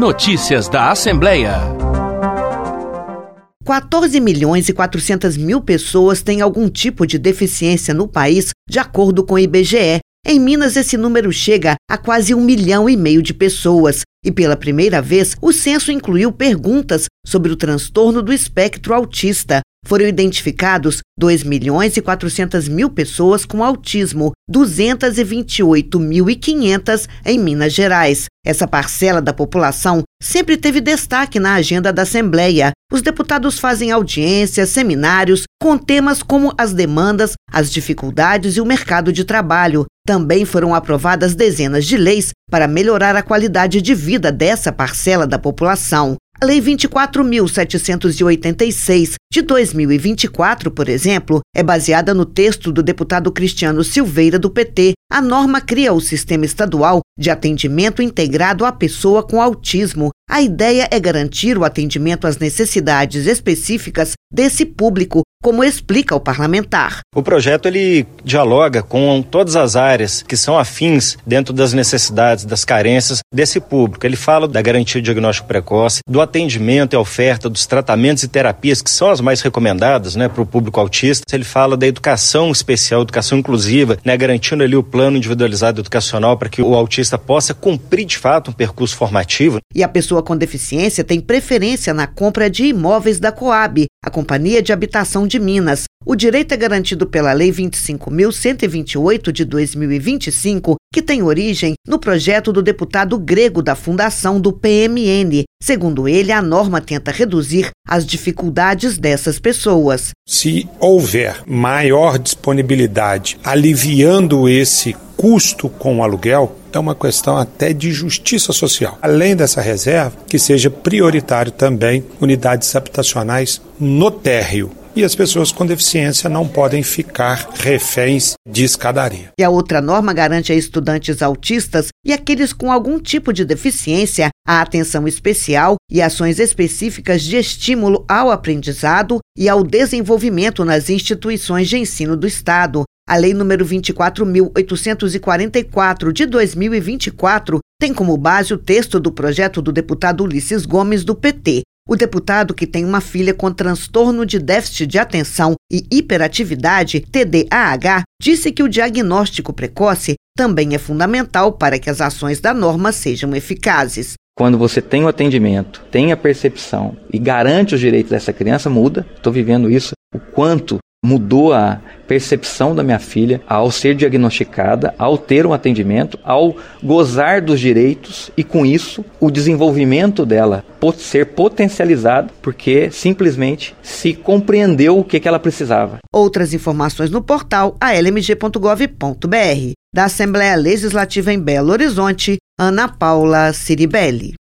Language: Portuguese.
Notícias da Assembleia. 14.400.000 pessoas têm algum tipo de deficiência no país, de acordo com o IBGE. Em Minas, esse número chega a quase 1,5 milhão de pessoas. E pela primeira vez, o censo incluiu perguntas sobre o transtorno do espectro autista. Foram identificados 2.400.000 pessoas com autismo, 228.500 em Minas Gerais. Essa parcela da população sempre teve destaque na agenda da Assembleia. Os deputados fazem audiências, seminários com temas como as demandas, as dificuldades e o mercado de trabalho. Também foram aprovadas dezenas de leis para melhorar a qualidade de vida dessa parcela da população. A Lei 24.786, de 2024, por exemplo, é baseada no texto do deputado Cristiano Silveira, do PT. A norma cria o Sistema Estadual de Atendimento Integrado à Pessoa com Autismo. A ideia é garantir o atendimento às necessidades específicas desse público, como explica o parlamentar. O projeto ele dialoga com todas as áreas que são afins dentro das necessidades, das carências desse público. Ele fala da garantia de diagnóstico precoce, do atendimento e oferta dos tratamentos e terapias que são as mais recomendadas, para o público autista. Ele fala da educação especial, educação inclusiva, garantindo ali o plano individualizado educacional para que o autista possa cumprir de fato um percurso formativo. E a pessoa com deficiência tem preferência na compra de imóveis da Coab, a Companhia de Habitação de Minas. O direito é garantido pela Lei 25.128 de 2025, que tem origem no projeto do deputado grego da fundação do PMN. Segundo ele, a norma tenta reduzir as dificuldades dessas pessoas. Se houver maior disponibilidade, aliviando esse custo com o aluguel, é uma questão até de justiça social. Além dessa reserva, que seja prioritário também unidades habitacionais no térreo. E as pessoas com deficiência não podem ficar reféns de escadaria. E a outra norma garante a estudantes autistas e aqueles com algum tipo de deficiência a atenção especial e ações específicas de estímulo ao aprendizado e ao desenvolvimento nas instituições de ensino do Estado. A Lei nº 24.844 de 2024 tem como base o texto do projeto do deputado Ulisses Gomes, do PT. O deputado, que tem uma filha com transtorno de déficit de atenção e hiperatividade, TDAH, disse que o diagnóstico precoce também é fundamental para que as ações da norma sejam eficazes. Quando você tem o atendimento, tem a percepção e garante os direitos dessa criança, muda. Estou vivendo isso, o quanto mudou a percepção da minha filha ao ser diagnosticada, ao ter um atendimento, ao gozar dos direitos e, com isso, o desenvolvimento dela pode ser potencializado porque simplesmente se compreendeu o que ela precisava. Outras informações no portal almg.gov.br. Da Assembleia Legislativa em Belo Horizonte, Ana Paula Ciribelli.